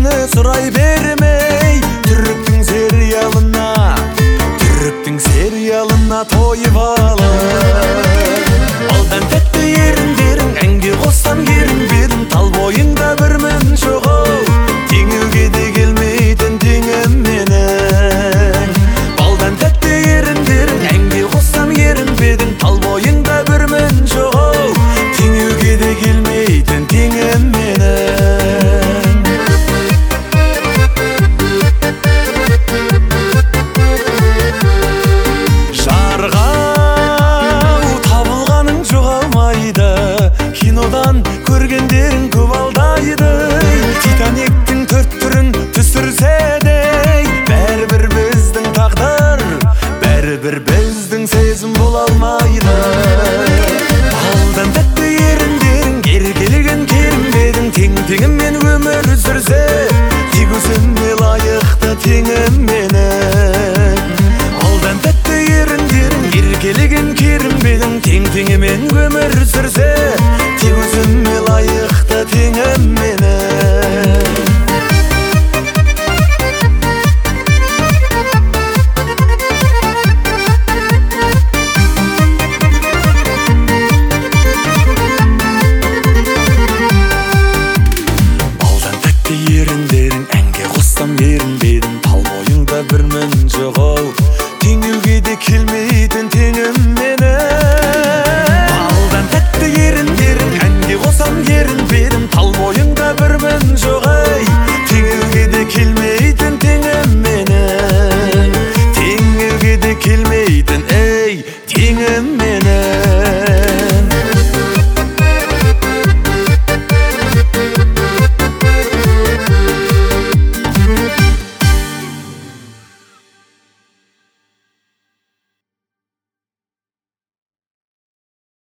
күні сұрай бермей түріктің сериалына тойып алып балдан тәтті еріндерің әнге қоссам ерінбедің тал бойыңда бір мін жоғау теңеуге де келмейтін теңім менің балдан тәтті еріндерің әнге қоссам ерінбедің тал бойыңда бір мін жоғау теңеуге де келмейтін теңім менің кинодан көргендерің көп алдайды Титаниктің төрт түрін түсірсе де бәрібір біздің тағдыр бәрібір